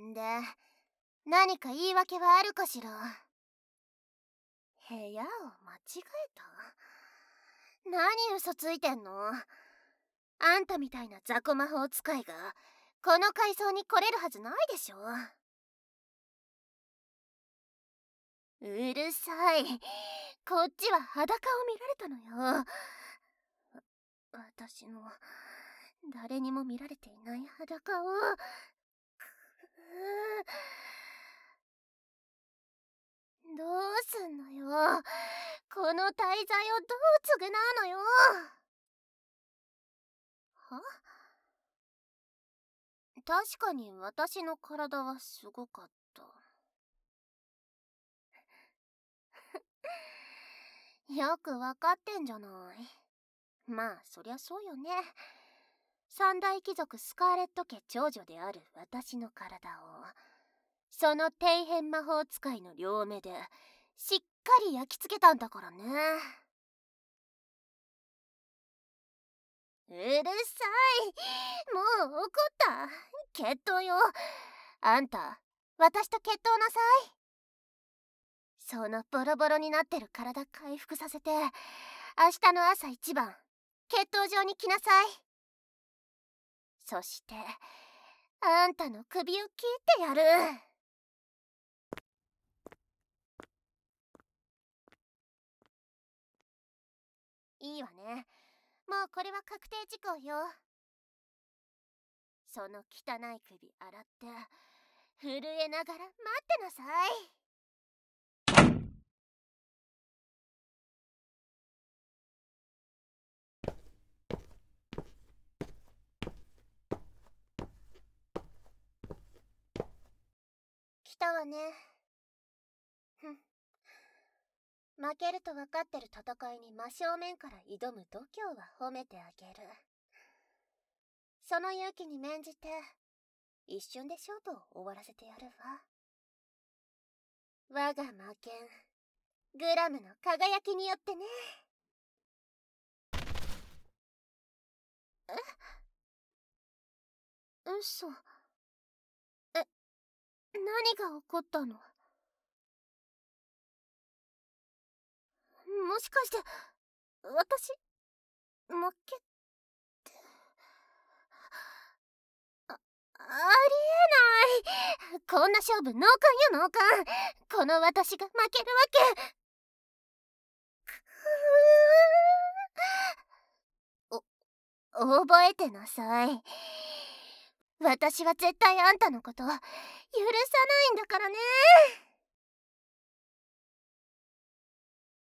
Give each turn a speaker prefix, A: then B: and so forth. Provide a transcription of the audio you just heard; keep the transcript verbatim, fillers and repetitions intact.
A: んで、何か言い訳はあるかしら。部屋を間違えた？何嘘ついてんの？あんたみたいな雑魚魔法使いがこの階層に来れるはずないでしょ。うるさい。こっちは裸を見られたのよ。私の誰にも見られていない裸を。どうすんのよ。この滞在をどう償うのよ。は？確かに私の体はすごかった。よくわかってんじゃない。まあそりゃそうよね。三大貴族スカーレット家長女である私の体を、その底辺魔法使いの両目でしっかり焼き付けたんだからね。うるさい。もう怒った。決闘よ。あんた、私と決闘なさい。そのボロボロになってる体回復させて、明日の朝一番決闘場に来なさい。そしてあんたの首を切ってやる。いいわね。もうこれは確定事項よ。その汚い首洗って震えながら待ってなさい。来たわね。ふん。負けると分かってる戦いに真正面から挑む度胸は褒めてあげる。その勇気に免じて一瞬で勝負を終わらせてやるわ。我が魔剣グラムの輝きによってね。え？嘘。え、何が起こったの？もしかして私負けて？あ、ありえない。こんな勝負脳幹よ脳幹。この私が負けるわけ。お覚えてなさい。私は絶対あんたのこと許さないんだからね。